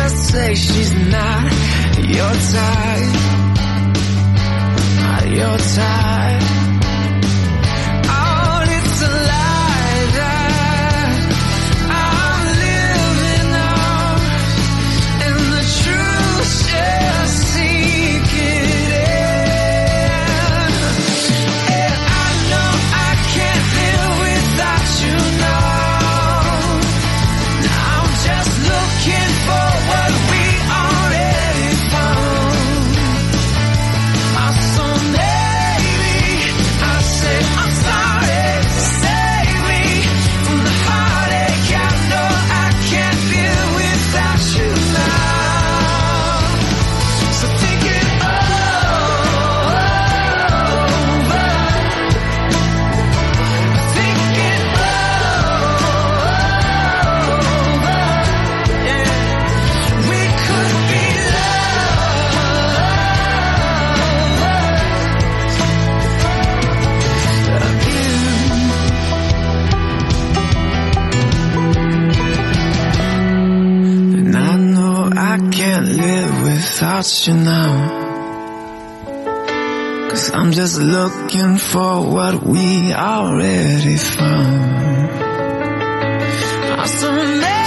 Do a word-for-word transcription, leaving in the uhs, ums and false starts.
just say she's not your type, not your type. Oh, it's a lie that I'm living on, and the truth just sink it in. And I know I can't live without you now. I'm just looking for what we already found. Oh, so maybe I'll say I'm sorry, save me from the heartache. I know I can't live without you now. So think it over, think it over, yeah. We could be lovers again. And I know I can't live without you now, 'cause I'm just looking for what we already found. Oh, so maybe